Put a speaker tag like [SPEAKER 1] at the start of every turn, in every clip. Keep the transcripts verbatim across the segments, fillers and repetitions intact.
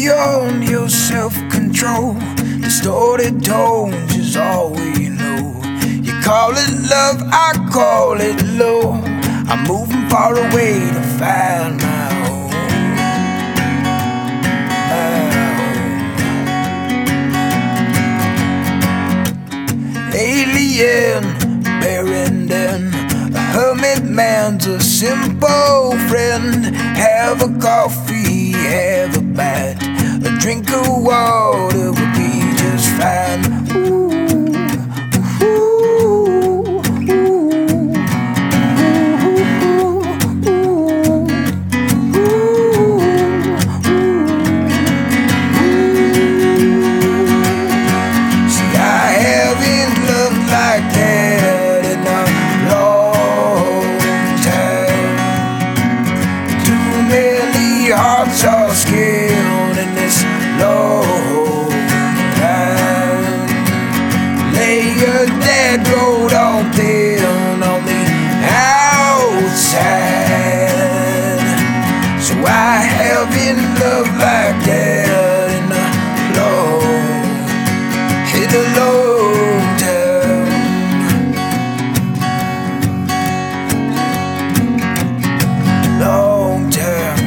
[SPEAKER 1] beyond your self-control. Distorted tones is all we know. You call it love, I call it low. I'm moving far away to find my home. My home. Alien, Berendon, a hermit man's a simple friend. Have a coffee, have a bite, a drink of water will be just fine. Ooh, ooh, ooh, ooh, ooh, ooh. See, I haven't loved like that in a long time. Too many hearts are scared in this long time. Lay your dead road on thin on the outside. So I haven't loved like that in a long, in a long time. Long time.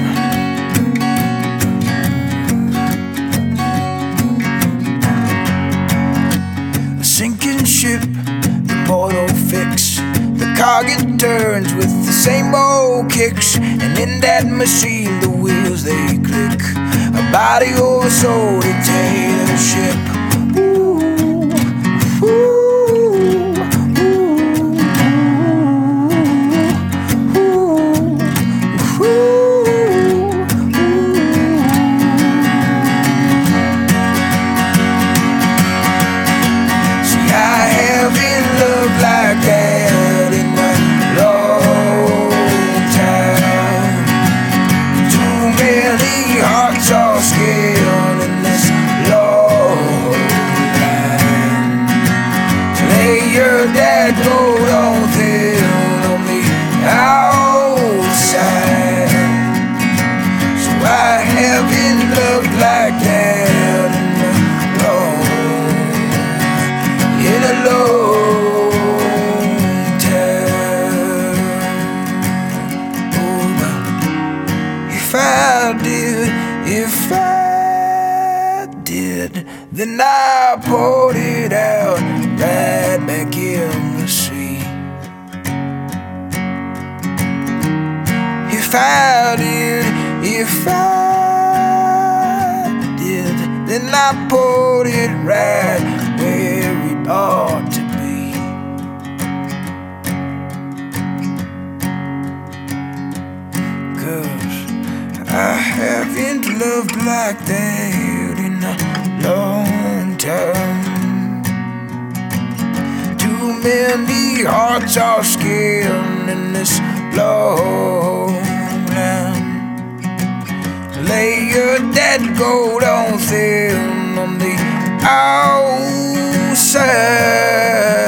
[SPEAKER 1] Sinking ship, the mortal fix. The cog it turns with the same old kicks, and in that machine the wheels they click. A body over soul dictatorship. Ooh, ooh, ooh, ooh, ooh. See, I haven't loved like that in a long time. Too many hearts are scared in this long line. So lay your dead coat on thin on the outside. So I haven't loved like that in a long, in a long time. Oh, but if I did, if I did, then I poured it out right back in the sea. If I did, if I did, then I poured it right where it ought to be. Cause I haven't loved like that in a long time. Too many hearts are scared in this long land. Lay your dead gold on thin on the outside.